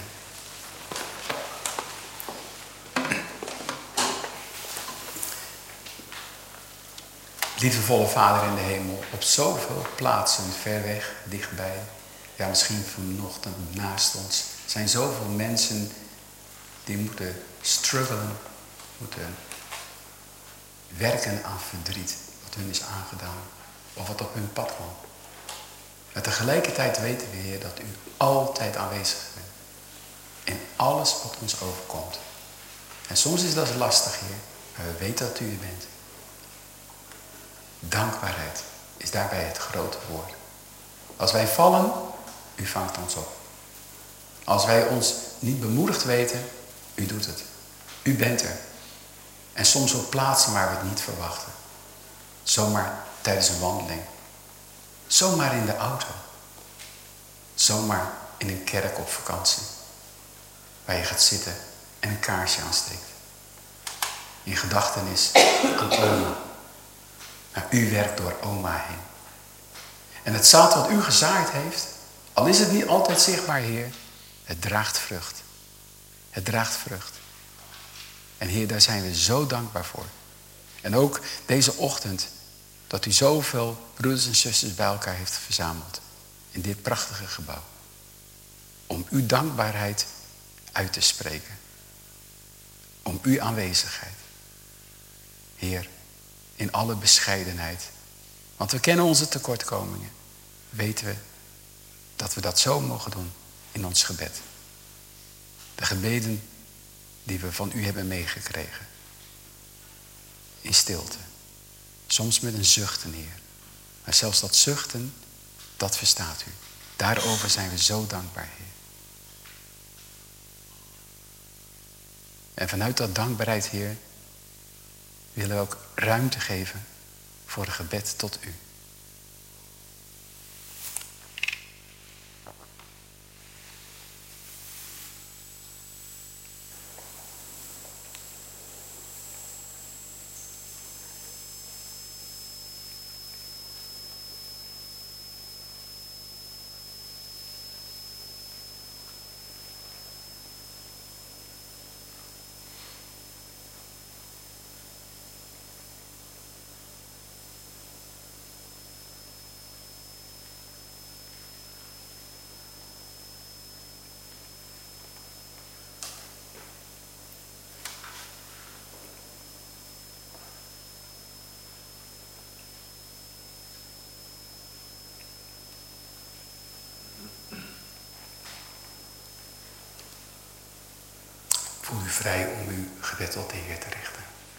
Speaker 2: Liefdevolle Vader in de hemel, op zoveel plaatsen, ver weg, dichtbij, ja misschien vanochtend naast ons, zijn zoveel mensen die moeten struggelen, moeten werken aan verdriet, wat hun is aangedaan, of wat op hun pad kwam. Maar tegelijkertijd weten we, Heer, dat u altijd aanwezig bent. In alles wat ons overkomt. En soms is dat lastig, Heer, maar we weten dat u er bent. Dankbaarheid is daarbij het grote woord. Als wij vallen, u vangt ons op. Als wij ons niet bemoedigd weten, u doet het. U bent er. En soms op plaatsen waar we het niet verwachten. Zomaar tijdens een wandeling. Zomaar in de auto. zomaar in een kerk op vakantie. Waar je gaat zitten en een kaarsje aansteekt. In gedachtenis aan oma. Maar u werkt door oma heen. En het zaad wat u gezaaid heeft, al is het niet altijd zichtbaar, Heer, het draagt vrucht. Het draagt vrucht. En Heer, daar zijn we zo dankbaar voor. En ook deze ochtend, dat u zoveel broeders en zusters bij elkaar heeft verzameld. In dit prachtige gebouw. Om uw dankbaarheid uit te spreken. Om uw aanwezigheid. Heer, in alle bescheidenheid. Want we kennen onze tekortkomingen. Weten we dat we dat zo mogen doen in ons gebed. De gebeden die we van u hebben meegekregen. In stilte. Soms met een zuchten, Heer. Maar zelfs dat zuchten, dat verstaat u. Daarover zijn we zo dankbaar, Heer. En vanuit dat dankbaarheid, Heer, willen we ook ruimte geven voor een gebed tot u. Voel u vrij om uw gebed tot de Heer te richten.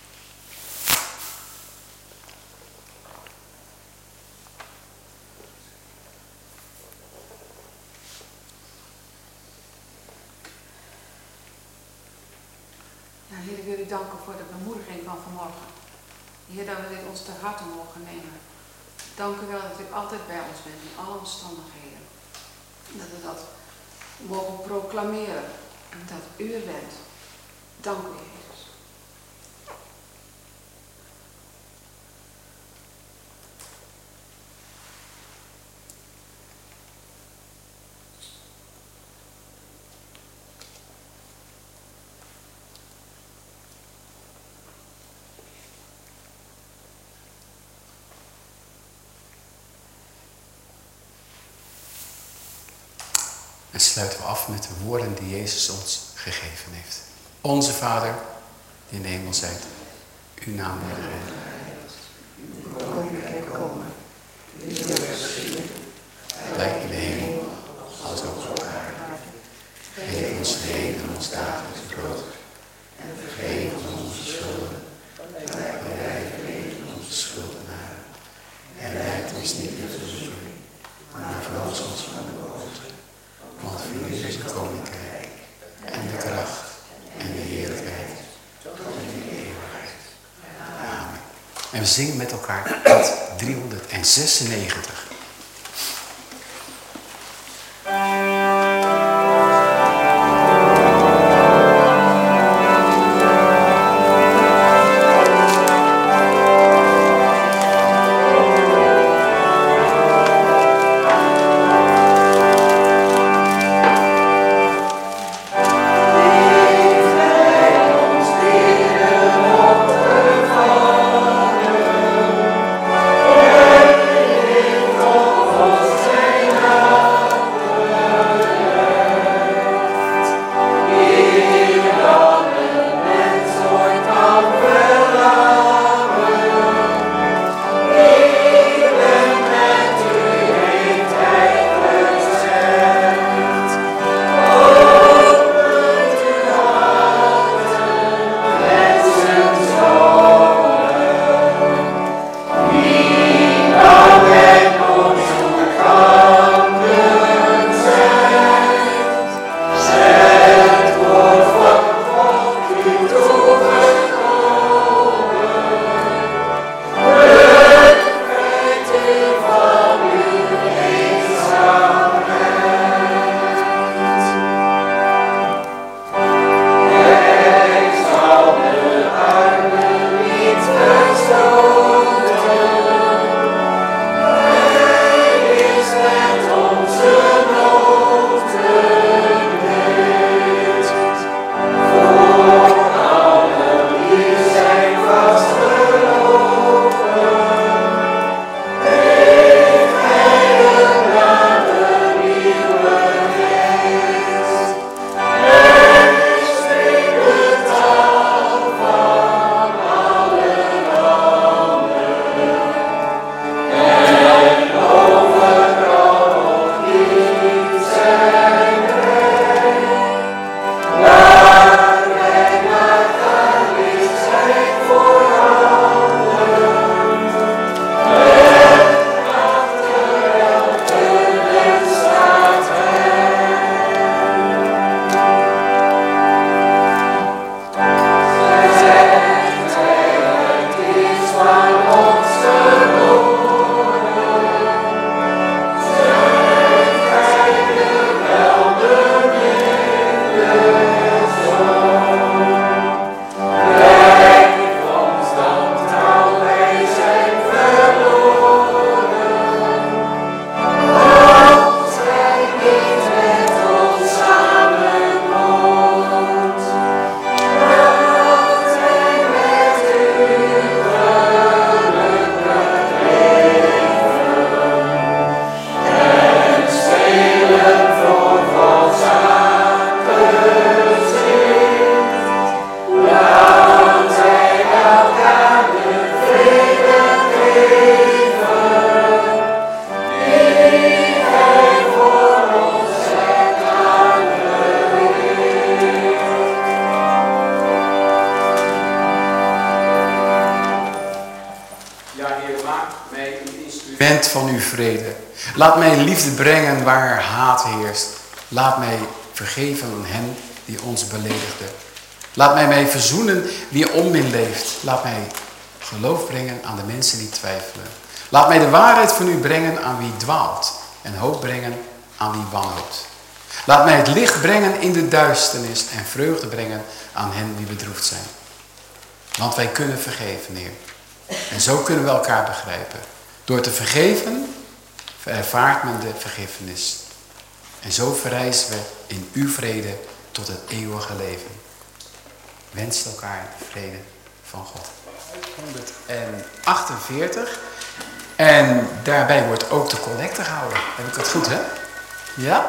Speaker 3: Ja, Heer, ik wil u danken voor de bemoediging van vanmorgen. Heer, dat we dit ons ter harte mogen nemen. Dank u wel dat u altijd bij ons bent in alle omstandigheden. Dat we dat mogen proclameren. En dat u er bent. Dank u, Jezus.
Speaker 2: En sluiten we af met de woorden die Jezus ons gegeven heeft. Onze Vader, die in de hemel zijt, uw naam worden geheiligd.
Speaker 3: Uw koninkrijk komen. Uw wil geschieden.
Speaker 2: Gelijk in de hemel, als ook op aarde. Geef ons heden ons dagelijks brood. En vergeef ons onze schulden. Gelijk wij vergeven onze schuldenaren. En leid ons niet in verzoeking, maar verlos ons van de boze. Want voor u is het koninkrijk, en de kracht, en de heerlijkheid, tot in de eeuwigheid. Amen. En we zingen met elkaar lied 396.
Speaker 4: Oh
Speaker 2: mij een instrument van uw vrede. Laat mij liefde brengen waar haat heerst. Laat mij vergeven aan hen die ons beledigden. Laat mij verzoenen wie onmin leeft. Laat mij geloof brengen aan de mensen die twijfelen. Laat mij de waarheid van u brengen aan wie dwaalt. En hoop brengen aan wie wanhoopt. Laat mij het licht brengen in de duisternis. En vreugde brengen aan hen die bedroefd zijn. Want wij kunnen vergeven, Heer. En zo kunnen we elkaar begrijpen. Door te vergeven ervaart men de vergiffenis. En zo verrijzen we in uw vrede tot het eeuwige leven. Wens elkaar de vrede van God. 148. En daarbij wordt ook de collecte gehouden. Heb ik dat goed, hè? Ja?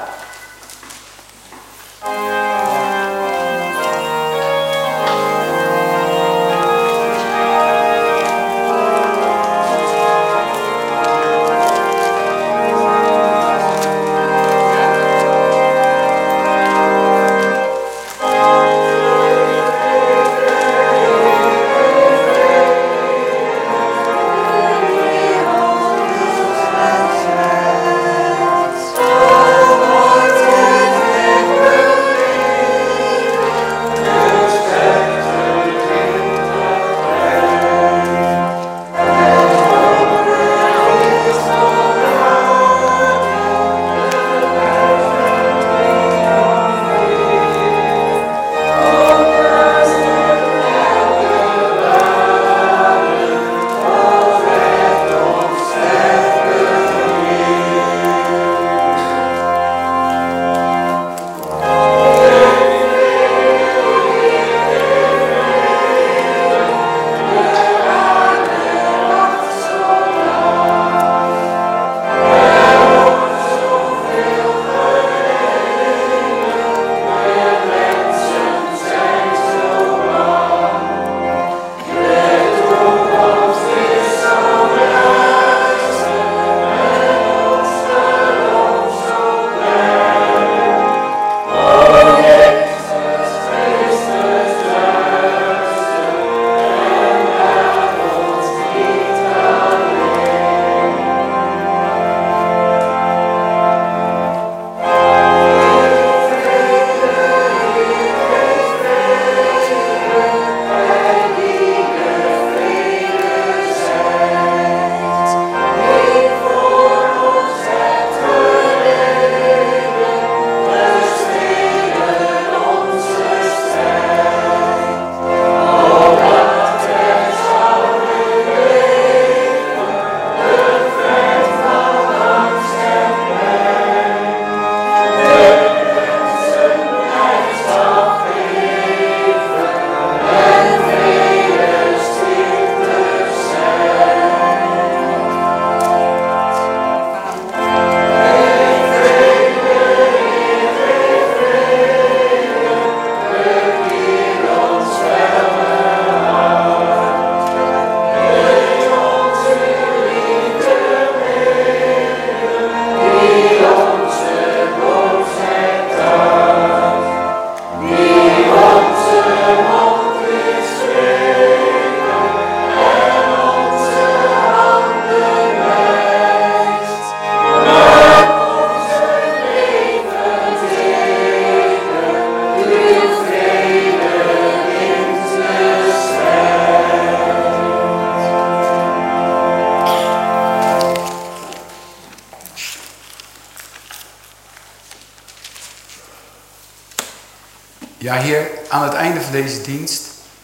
Speaker 2: Ja, Heer, aan het einde van deze dienst,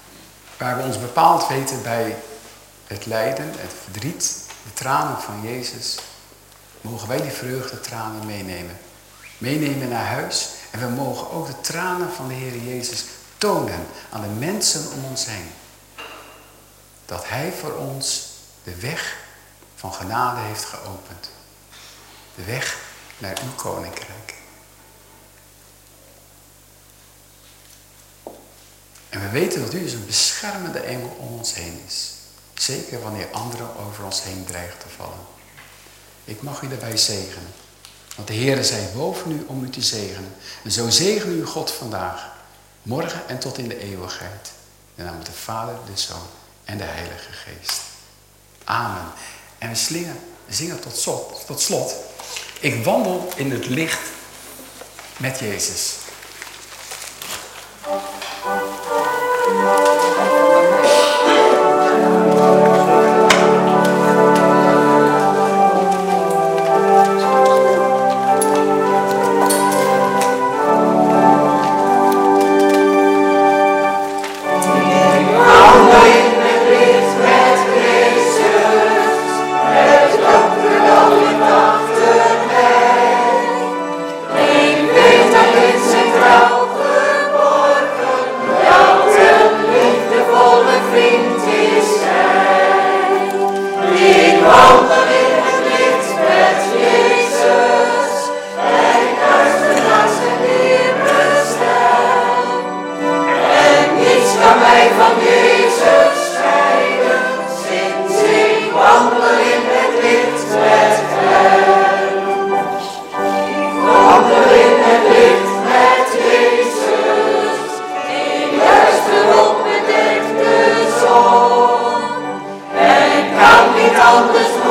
Speaker 2: waar we ons bepaald weten bij het lijden, het verdriet, de tranen van Jezus, mogen wij die vreugdetranen meenemen. Meenemen naar huis. En we mogen ook de tranen van de Heer Jezus tonen aan de mensen om ons heen. Dat Hij voor ons de weg van genade heeft geopend. De weg naar uw koninkrijk. En we weten dat u dus een beschermende engel om ons heen is. Zeker wanneer anderen over ons heen dreigen te vallen. Ik mag u daarbij zegenen. Want de Heere zij boven u om u te zegenen. En zo zegenen u God vandaag. Morgen en tot in de eeuwigheid. In de naam van de Vader, de Zoon en de Heilige Geest. Amen. En we zingen tot slot. Ik wandel in het licht met Jezus.
Speaker 4: Anders